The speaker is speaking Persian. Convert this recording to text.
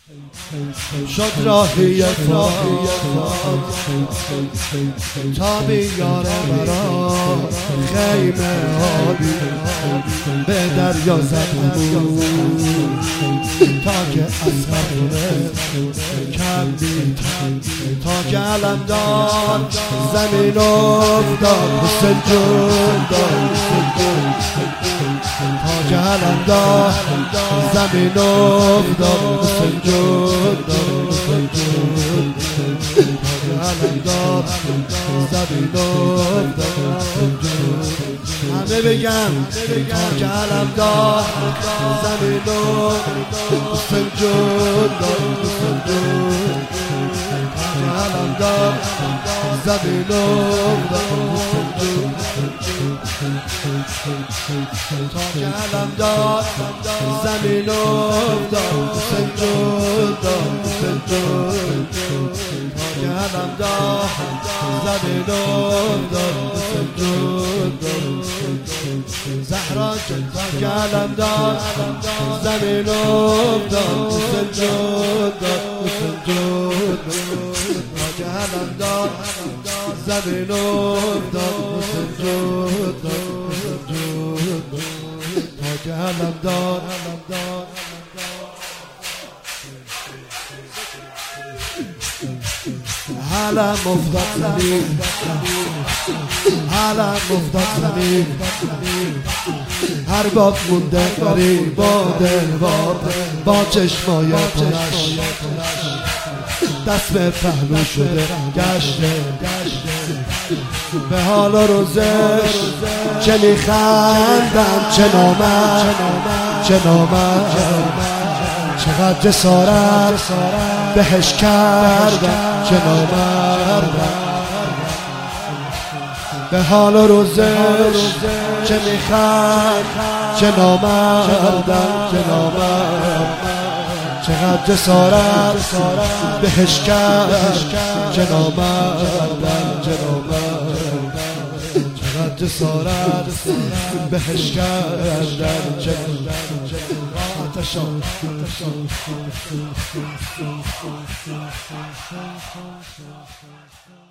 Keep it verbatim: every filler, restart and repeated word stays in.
شد راهی تو تا بیاره برا خیمه آبی به دریا زدم تا که از خونه کم بیتن تا که علم داد زمین افتاد حسین جون داد تا که علم داد زمین افتاد حسین جون داد علم داد زمین افتاد همه بگم تا که علم داد زمین افتاد حسین جون داد حسین جون علم داد زمین افتاد تا که علم داد زمین افتاد حسین جون داد حسین جون تا که علم داد زمین افتاد حسین جون داد زهرا جون تا که علم داد زمین افتاد حسین جون داد حسین جون تا که علم داد زمین افتاد حسین جون داد تا که علم داد علم افتاد زمین علم افتاد زمین هر باب مونده غریب با دلوار با چشمای پرش دست به پهلو شده گشته به حال و روزش چه میخندم چه نامم چه نامم چقدر جسارت بهش کردم چه نامردم به حال و روزش چه میخند چه نامردم چه نامردم چقدر جسارت بهش کرد چه نامردم چه نامردم چقدر جسارت بهش کرد چه نامردم